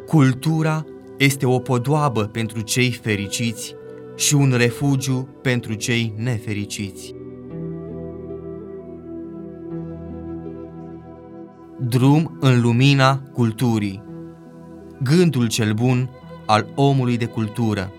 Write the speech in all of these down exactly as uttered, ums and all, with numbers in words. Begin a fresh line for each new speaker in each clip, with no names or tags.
Cultura este o podoabă pentru cei fericiți și un refugiu pentru cei nefericiți. Drum în lumina culturii. Gândul cel bun al omului de cultură.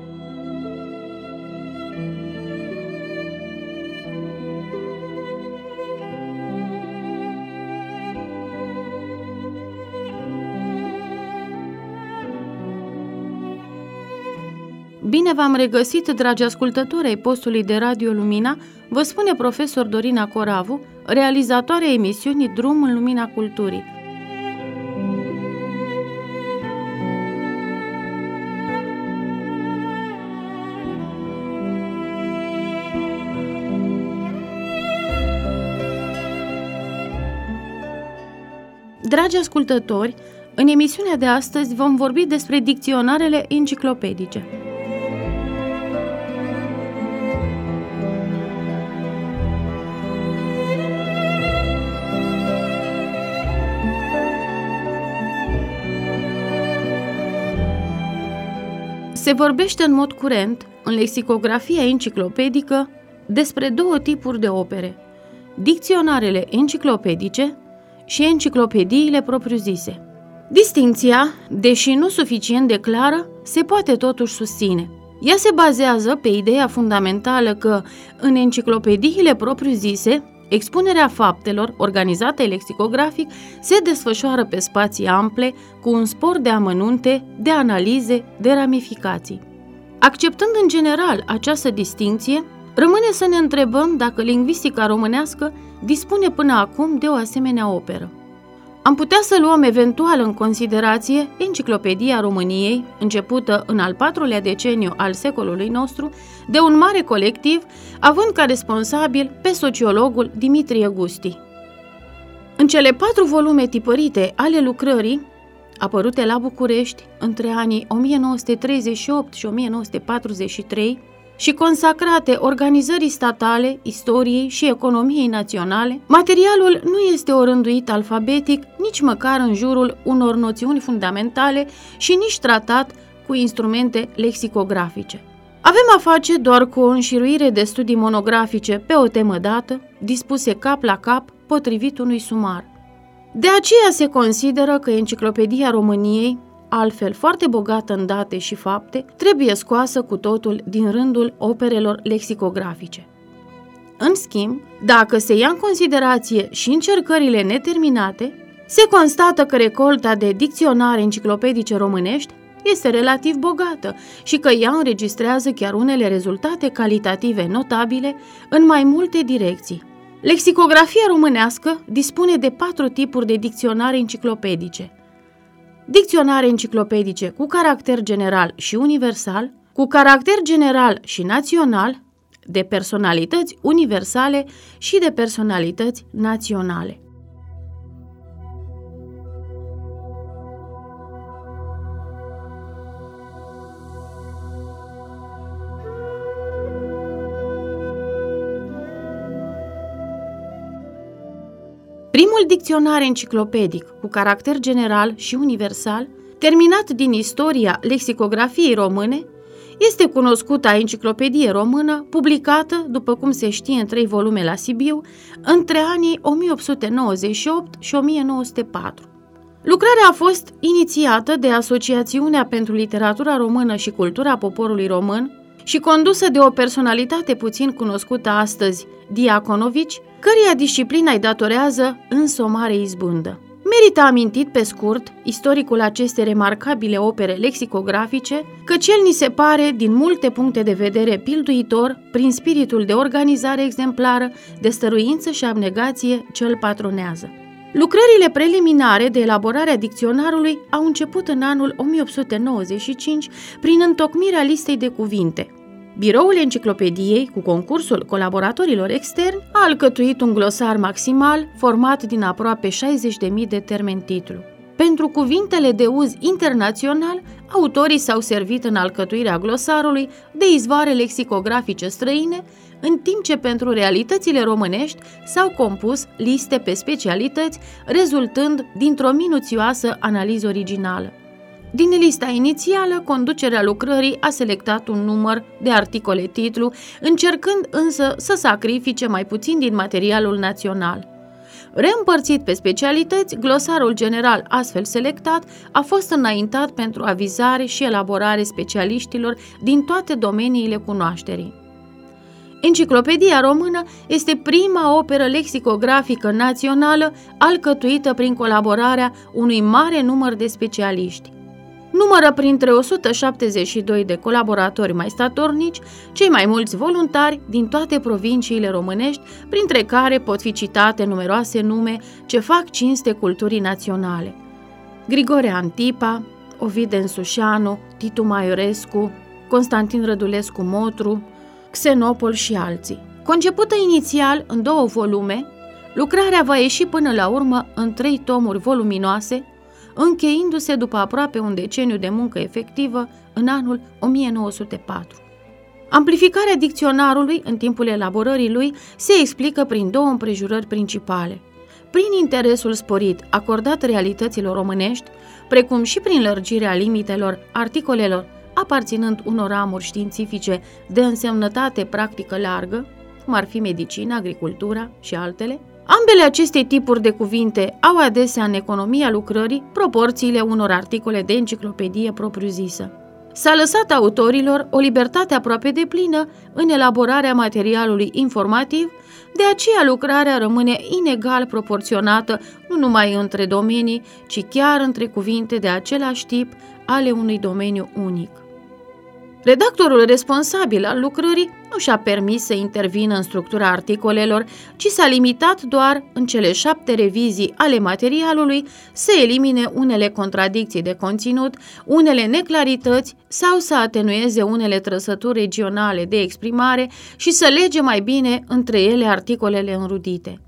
Bine v-am regăsit, dragi ascultători ai postului de Radio Lumina, vă spune profesor Dorina Coravu, realizatoarea emisiunii Drum în lumina culturii. Dragi ascultători, în emisiunea de astăzi vom vorbi despre dicționarele enciclopedice. Se vorbește în mod curent, în lexicografia enciclopedică, despre două tipuri de opere: dicționarele enciclopedice și enciclopediile propriu-zise. Distincția, deși nu suficient de clară, se poate totuși susține. Ea se bazează pe ideea fundamentală că, în enciclopediile propriu-zise, expunerea faptelor, organizată lexicografic, se desfășoară pe spații ample, cu un spor de amănunte, de analize, de ramificații. Acceptând în general această distincție, rămâne să ne întrebăm dacă lingvistica românească dispune până acum de o asemenea operă. Am putea să luăm eventual în considerație Enciclopedia României, începută în al patrulea deceniu al secolului nostru, de un mare colectiv, având ca responsabil pe sociologul Dimitrie Gusti. În cele patru volume tipărite ale lucrării, apărute la București între anii o mie nouă sute treizeci și opt și o mie nouă sute patruzeci și trei, și consacrate organizării statale, istoriei și economiei naționale, materialul nu este orânduit alfabetic, nici măcar în jurul unor noțiuni fundamentale și nici tratat cu instrumente lexicografice. Avem a face doar cu o înșiruire de studii monografice pe o temă dată, dispuse cap la cap, potrivit unui sumar. De aceea se consideră că Enciclopedia României, altfel foarte bogată în date și fapte, trebuie scoasă cu totul din rândul operelor lexicografice. În schimb, dacă se ia în considerație și încercările neterminate, se constată că recolta de dicționare enciclopedice românești este relativ bogată și că ea înregistrează chiar unele rezultate calitative notabile în mai multe direcții. Lexicografia românească dispune de patru tipuri de dicționare enciclopedice: dicționare enciclopedice cu caracter general și universal, cu caracter general și național, de personalități universale și de personalități naționale. Primul dicționar enciclopedic cu caracter general și universal, terminat din istoria lexicografiei române, este cunoscuta Enciclopedie Română, publicată, după cum se știe, în trei volume la Sibiu, între anii o mie opt sute nouăzeci și opt și o mie nouă sute patru. Lucrarea a fost inițiată de Asociațiunea pentru Literatura Română și Cultura Poporului Român și condusă de o personalitate puțin cunoscută astăzi, Diaconovici, căreia disciplina îi datorează însă o mare izbândă. Merită amintit pe scurt istoricul acestei remarcabile opere lexicografice, căci el ni se pare, din multe puncte de vedere, pilduitor prin spiritul de organizare exemplară, de stăruință și abnegație ce îl patronează. Lucrările preliminare de elaborare a dicționarului au început în anul o mie opt sute nouăzeci și cinci prin întocmirea listei de cuvinte. Biroul enciclopediei, cu concursul colaboratorilor externi, a alcătuit un glosar maximal format din aproape șaizeci de mii de termeni-titlu. Pentru cuvintele de uz internațional, autorii s-au servit în alcătuirea glosarului de izvoare lexicografice străine, în timp ce pentru realitățile românești s-au compus liste pe specialități, rezultând dintr-o minuțioasă analiză originală. Din lista inițială, conducerea lucrării a selectat un număr de articole titlu, încercând însă să sacrifice mai puțin din materialul național. Reîmpărțit pe specialități, glosarul general astfel selectat a fost înaintat pentru avizare și elaborare specialiștilor din toate domeniile cunoașterii. Enciclopedia Română este prima operă lexicografică națională alcătuită prin colaborarea unui mare număr de specialiști. Numără printre o sută șaptezeci și doi de colaboratori mai statornici cei mai mulți voluntari din toate provinciile românești, printre care pot fi citate numeroase nume ce fac cinste culturii naționale: Grigore Antipa, Ovid Ensușanu, Titu Maiorescu, Constantin Rădulescu Motru, Xenopol și alții. Concepută inițial în două volume, lucrarea va ieși până la urmă în trei tomuri voluminoase, încheindu-se după aproape un deceniu de muncă efectivă în anul o mie nouă sute patru. Amplificarea dicționarului în timpul elaborării lui se explică prin două împrejurări principale: prin interesul sporit acordat realităților românești, precum și prin lărgirea limitelor articolelor aparținând unor ramuri științifice de însemnătate practică largă, cum ar fi medicina, agricultura și altele. Ambele aceste tipuri de cuvinte au adesea în economia lucrării proporțiile unor articole de enciclopedie propriu-zisă. S-a lăsat autorilor o libertate aproape deplină în elaborarea materialului informativ, de aceea lucrarea rămâne inegal proporționată nu numai între domenii, ci chiar între cuvinte de același tip ale unui domeniu unic. Redactorul responsabil al lucrării nu și-a permis să intervină în structura articolelor, ci s-a limitat doar, în cele șapte revizii ale materialului, să elimine unele contradicții de conținut, unele neclarități sau să atenueze unele trăsături regionale de exprimare și să lege mai bine între ele articolele înrudite.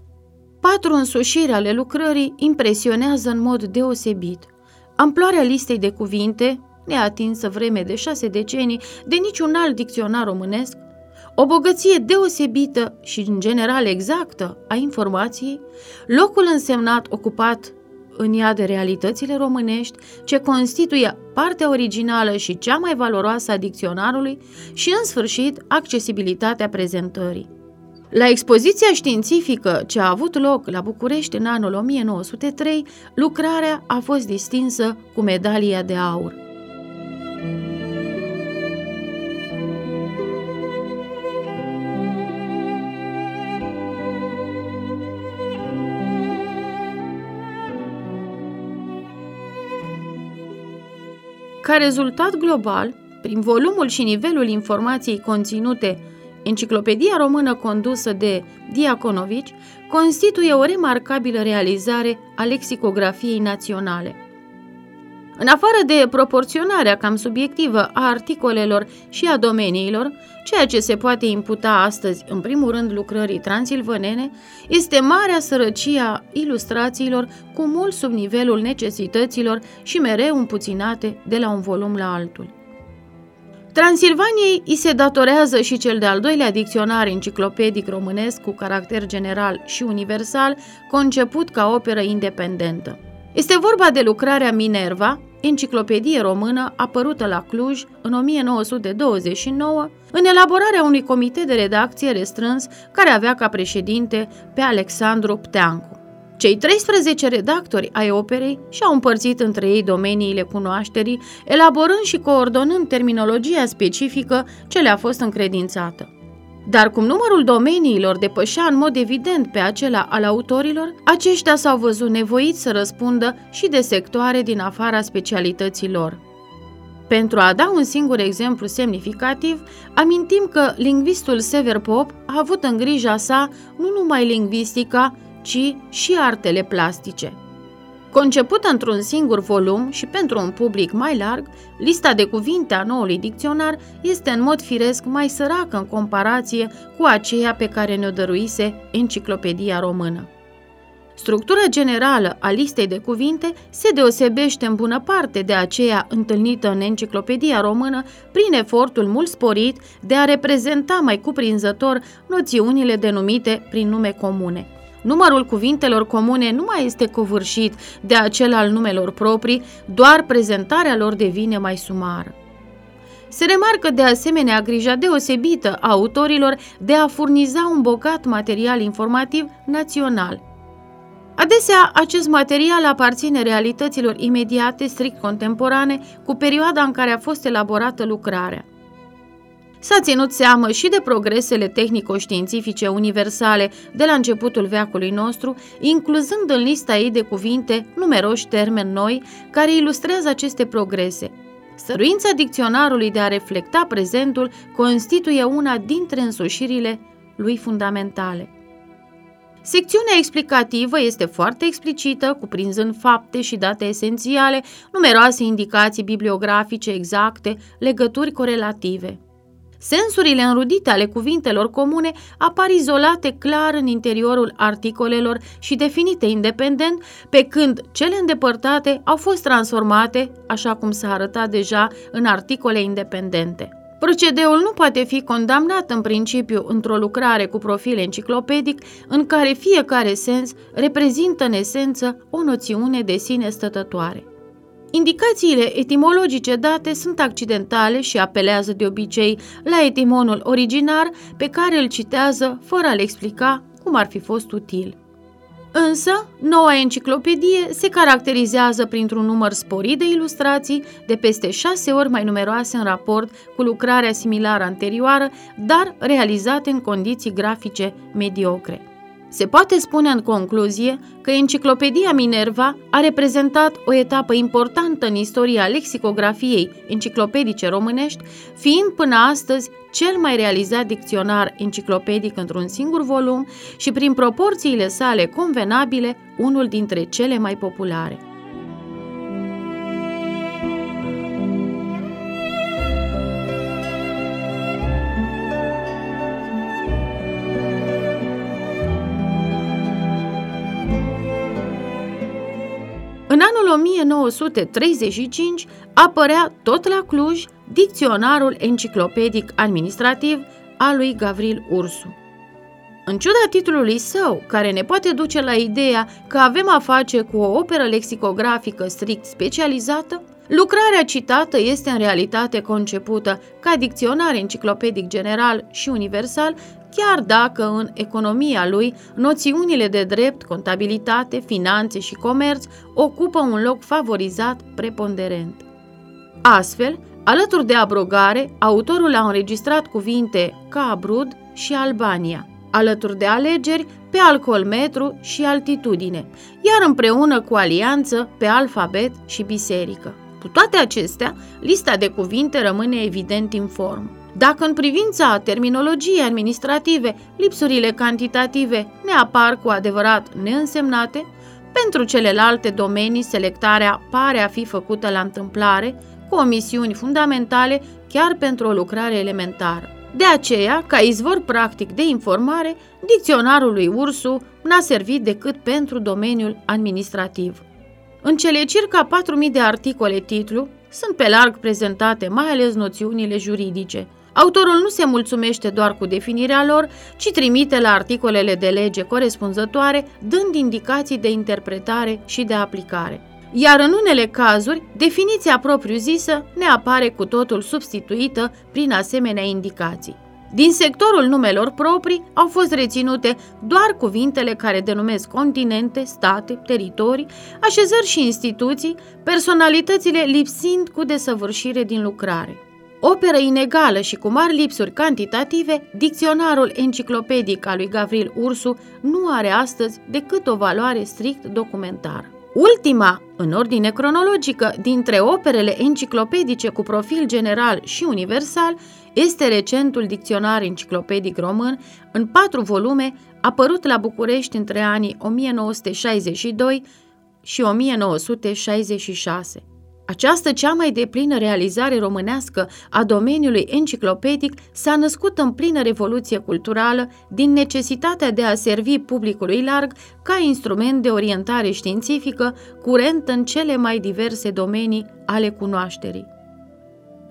Patru însușiri ale lucrării impresionează în mod deosebit. Amploarea listei de cuvinte, neatinsă vreme de șase decenii de niciun alt dicționar românesc, o bogăție deosebită și în general exactă a informației, locul însemnat ocupat în ea de realitățile românești, ce constituie partea originală și cea mai valoroasă a dicționarului și, în sfârșit, accesibilitatea prezentării. La expoziția științifică ce a avut loc la București în anul o mie nouă sute trei, lucrarea a fost distinsă cu medalia de aur. Ca rezultat global, prin volumul și nivelul informației conținute, Enciclopedia Română condusă de Diaconovici constituie o remarcabilă realizare a lexicografiei naționale. În afară de proporționarea cam subiectivă a articolelor și a domeniilor, ceea ce se poate imputa astăzi, în primul rând, lucrării transilvanene, este marea sărăcie a ilustrațiilor cu mult sub nivelul necesităților și mereu împuținate de la un volum la altul. Transilvaniei îi se datorează și cel de-al doilea dicționar enciclopedic românesc cu caracter general și universal, conceput ca operă independentă. Este vorba de lucrarea Minerva, enciclopedie română apărută la Cluj în o mie nouă sute douăzeci și nouă, în elaborarea unui comitet de redacție restrâns care avea ca președinte pe Alexandru Pteancu. Cei treisprezece redactori ai operei și-au împărțit între ei domeniile cunoașterii, elaborând și coordonând terminologia specifică ce le-a fost încredințată. Dar cum numărul domeniilor depășea în mod evident pe acela al autorilor, aceștia s-au văzut nevoiți să răspundă și de sectoare din afara specialității lor. Pentru a da un singur exemplu semnificativ, amintim că lingvistul Sever Pop a avut în grija sa nu numai lingvistica, ci și artele plastice. Concepută într-un singur volum și pentru un public mai larg, lista de cuvinte a noului dicționar este în mod firesc mai săracă în comparație cu aceea pe care ne-o dăruise Enciclopedia Română. Structura generală a listei de cuvinte se deosebește în bună parte de aceea întâlnită în Enciclopedia Română prin efortul mult sporit de a reprezenta mai cuprinzător noțiunile denumite prin nume comune. Numărul cuvintelor comune nu mai este covârșit de acel al numelor proprii, doar prezentarea lor devine mai sumară. Se remarcă de asemenea grija deosebită a autorilor de a furniza un bogat material informativ național. Adesea, acest material aparține realităților imediate, strict contemporane, cu perioada în care a fost elaborată lucrarea. S-a ținut seamă și de progresele tehnico-științifice universale de la începutul veacului nostru, incluzând în lista ei de cuvinte numeroși termeni noi care ilustrează aceste progrese. Stăruința dicționarului de a reflecta prezentul constituie una dintre însușirile lui fundamentale. Secțiunea explicativă este foarte explicită, cuprinzând fapte și date esențiale, numeroase indicații bibliografice exacte, legături corelative. Sensurile înrudite ale cuvintelor comune apar izolate clar în interiorul articolelor și definite independent, pe când cele îndepărtate au fost transformate, așa cum s-a arătat deja, în articole independente. Procedeul nu poate fi condamnat în principiu într-o lucrare cu profil enciclopedic, în care fiecare sens reprezintă în esență o noțiune de sine stătătoare. Indicațiile etimologice date sunt accidentale și apelează de obicei la etimonul originar pe care îl citează fără a-l explica cum ar fi fost util. Însă, noua enciclopedie se caracterizează printr-un număr sporit de ilustrații, de peste șase ori mai numeroase în raport cu lucrarea similară anterioară, dar realizate în condiții grafice mediocre. Se poate spune în concluzie că Enciclopedia Minerva a reprezentat o etapă importantă în istoria lexicografiei enciclopedice românești, fiind până astăzi cel mai realizat dicționar enciclopedic într-un singur volum și, prin proporțiile sale convenabile, unul dintre cele mai populare. În anul o mie nouă sute treizeci și cinci apărea tot la Cluj Dicționarul enciclopedic administrativ al lui Gavril Ursu. În ciuda titlului său, care ne poate duce la ideea că avem a face cu o operă lexicografică strict specializată, lucrarea citată este în realitate concepută ca dicționar enciclopedic general și universal, chiar dacă în economia lui noțiunile de drept, contabilitate, finanțe și comerț ocupă un loc favorizat preponderent. Astfel, alături de abrogare, autorul a înregistrat cuvinte ca Abrud și Albania, alături de alegeri pe alcoolmetru și altitudine, iar împreună cu alianță pe alfabet și biserică. Cu toate acestea, lista de cuvinte rămâne evident informă. Dacă în privința terminologiei administrative lipsurile cantitative ne apar cu adevărat neînsemnate, pentru celelalte domenii selectarea pare a fi făcută la întâmplare, cu omisiuni fundamentale chiar pentru o lucrare elementară. De aceea, ca izvor practic de informare, dicționarul lui Ursu n-a servit decât pentru domeniul administrativ. În cele circa patru mii de articole titlu sunt pe larg prezentate mai ales noțiunile juridice. Autorul nu se mulțumește doar cu definirea lor, ci trimite la articolele de lege corespunzătoare, dând indicații de interpretare și de aplicare. Iar în unele cazuri, definiția propriu-zisă ne apare cu totul substituită prin asemenea indicații. Din sectorul numelor proprii au fost reținute doar cuvintele care denumesc continente, state, teritorii, așezări și instituții, personalitățile lipsind cu desăvârșire din lucrare. Operă inegală și cu mari lipsuri cantitative, dicționarul enciclopedic al lui Gavril Ursu nu are astăzi decât o valoare strict documentară. Ultima, în ordine cronologică, dintre operele enciclopedice cu profil general și universal este recentul Dicționar enciclopedic român, în patru volume, apărut la București între anii o mie nouă sute șaizeci și doi și o mie nouă sute șaizeci și șase. Această cea mai deplină realizare românească a domeniului enciclopedic s-a născut în plină revoluție culturală din necesitatea de a servi publicului larg ca instrument de orientare științifică curent în cele mai diverse domenii ale cunoașterii.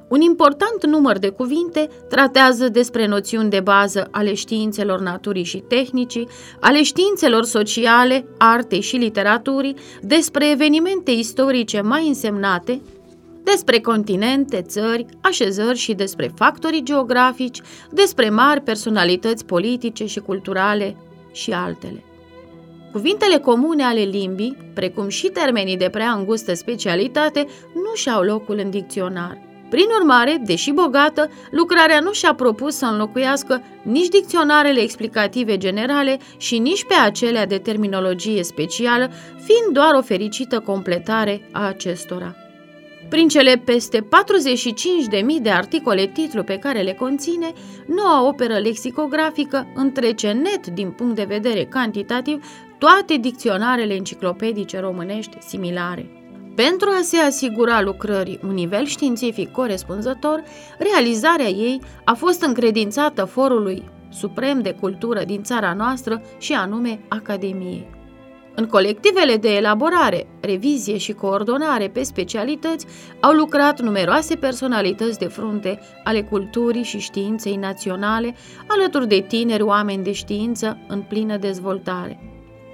Un important număr de cuvinte tratează despre noțiuni de bază ale științelor naturii și tehnicii, ale științelor sociale, artei și literaturii, despre evenimente istorice mai însemnate, despre continente, țări, așezări și despre factorii geografici, despre mari personalități politice și culturale și altele. Cuvintele comune ale limbii, precum și termenii de prea îngustă specialitate, nu și-au locul în dicționar. Prin urmare, deși bogată, lucrarea nu și-a propus să înlocuiască nici dicționarele explicative generale și nici pe acelea de terminologie specială, fiind doar o fericită completare a acestora. Prin cele peste patruzeci și cinci de mii de articole titlu pe care le conține, noua operă lexicografică întrece net din punct de vedere cantitativ toate dicționarele enciclopedice românești similare. Pentru a se asigura lucrării un nivel științific corespunzător, realizarea ei a fost încredințată Forului Suprem de Cultură din țara noastră și anume Academiei. În colectivele de elaborare, revizie și coordonare pe specialități au lucrat numeroase personalități de frunte ale culturii și științei naționale, alături de tineri oameni de știință în plină dezvoltare.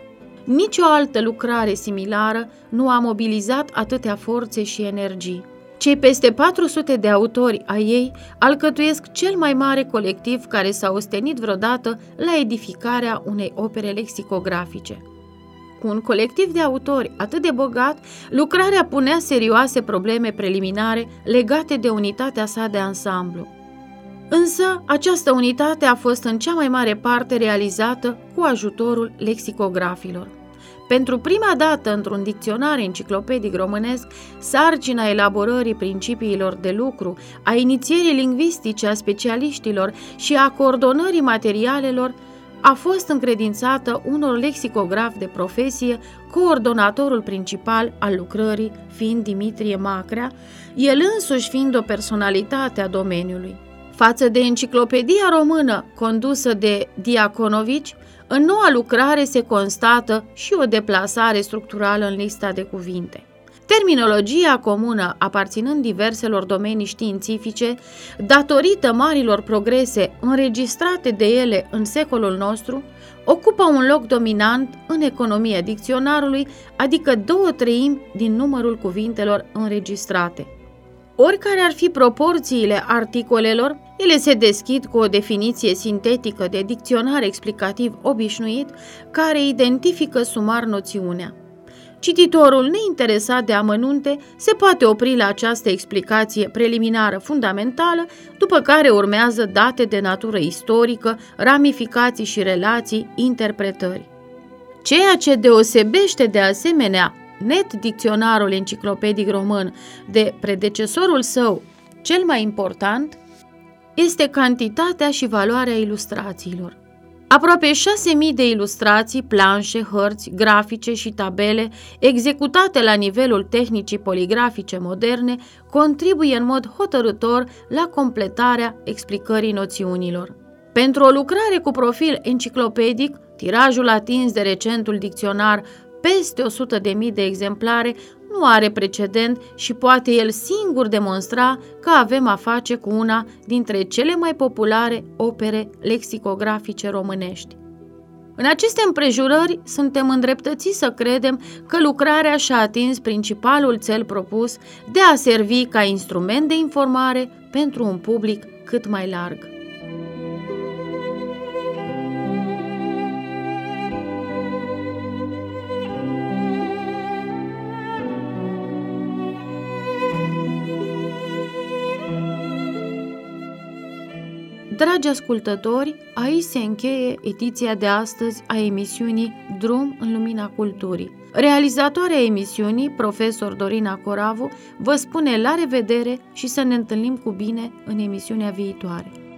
Nici o altă lucrare similară nu a mobilizat atâtea forțe și energii. Cei peste patru sute de autori ai ei alcătuiesc cel mai mare colectiv care s-a ostenit vreodată la edificarea unei opere lexicografice. Cu un colectiv de autori atât de bogat, lucrarea punea serioase probleme preliminare legate de unitatea sa de ansamblu. Însă, această unitate a fost în cea mai mare parte realizată cu ajutorul lexicografilor. Pentru prima dată, într-un dicționar enciclopedic românesc, sarcina elaborării principiilor de lucru, a inițierii lingvistice a specialiștilor și a coordonării materialelor a fost încredințată unor lexicografi de profesie, coordonatorul principal al lucrării fiind Dimitrie Macrea, el însuși fiind o personalitate a domeniului. Față de enciclopedia română condusă de Diaconovici, în noua lucrare se constată și o deplasare structurală în lista de cuvinte. Terminologia comună, aparținând diverselor domenii științifice, datorită marilor progrese înregistrate de ele în secolul nostru, ocupă un loc dominant în economia dicționarului, adică două treimi din numărul cuvintelor înregistrate. Oricare ar fi proporțiile articolelor, ele se deschid cu o definiție sintetică de dicționar explicativ obișnuit, care identifică sumar noțiunea. Cititorul neinteresat de amănunte se poate opri la această explicație preliminară fundamentală, după care urmează date de natură istorică, ramificații și relații, interpretări. Ceea ce deosebește de asemenea net dicționarul enciclopedic român de predecesorul său cel mai important este cantitatea și valoarea ilustrațiilor. Aproape șase mii de ilustrații, planșe, hărți, grafice și tabele executate la nivelul tehnicii poligrafice moderne contribuie în mod hotărâtor la completarea explicării noțiunilor. Pentru o lucrare cu profil enciclopedic, tirajul atins de recentul dicționar peste o sută de mii de exemplare nu are precedent și poate el singur demonstra că avem a face cu una dintre cele mai populare opere lexicografice românești. În aceste împrejurări, suntem îndreptățiți să credem că lucrarea și-a atins principalul cel propus de a servi ca instrument de informare pentru un public cât mai larg. Dragi ascultători, aici se încheie ediția de astăzi a emisiunii Drum în lumina culturii. Realizatoarea emisiunii, profesor Dorina Coravu, vă spune la revedere și să ne întâlnim cu bine în emisiunea viitoare.